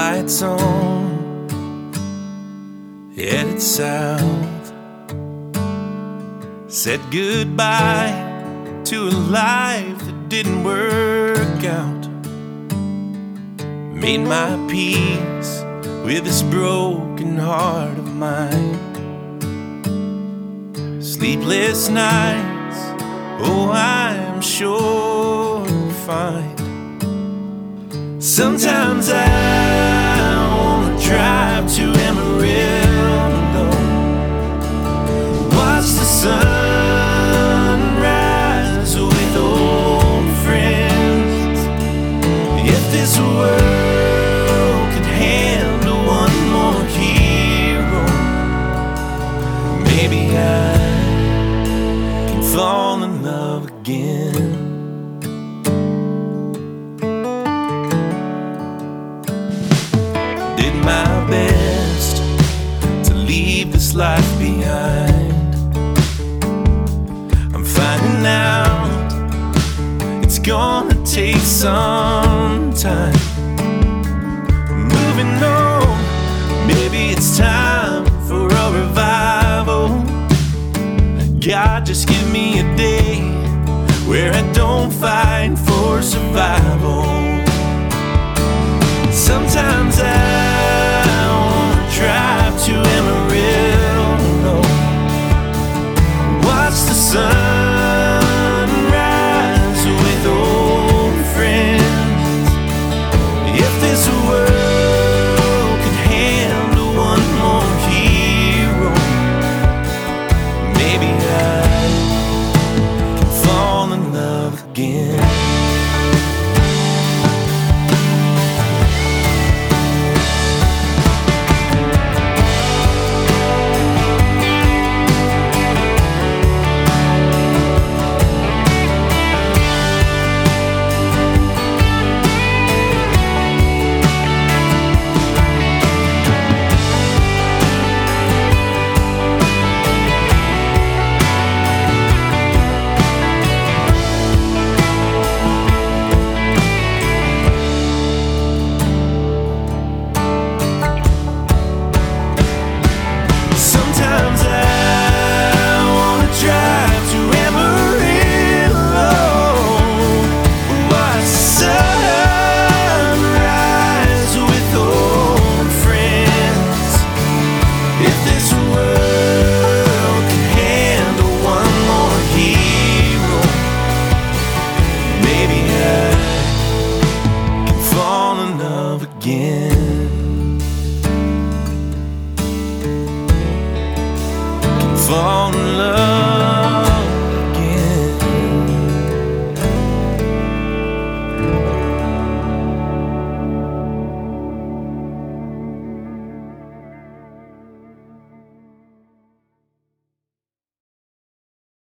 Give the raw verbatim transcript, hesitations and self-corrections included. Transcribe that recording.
lights on, headed south. Said goodbye to a life that didn't work out. Made my peace with this broken heart of mine. Sleepless nights, oh, I'm sure you'll find. Sometimes I wanna drive to Amarillo, watch the sunrise with old friends. If this world could handle one more hero, maybe I can fall in love again. Did my best to leave this life behind. I'm finding out it's gonna take some time. Moving on, maybe it's time for a revival. God, just give me a day where I don't fight for survival. Sometimes I wanna drive to Amarillo, watch the sunrise with old friends. If this world could handle one more hero, maybe I can fall in love again. Maybe I can fall in love again.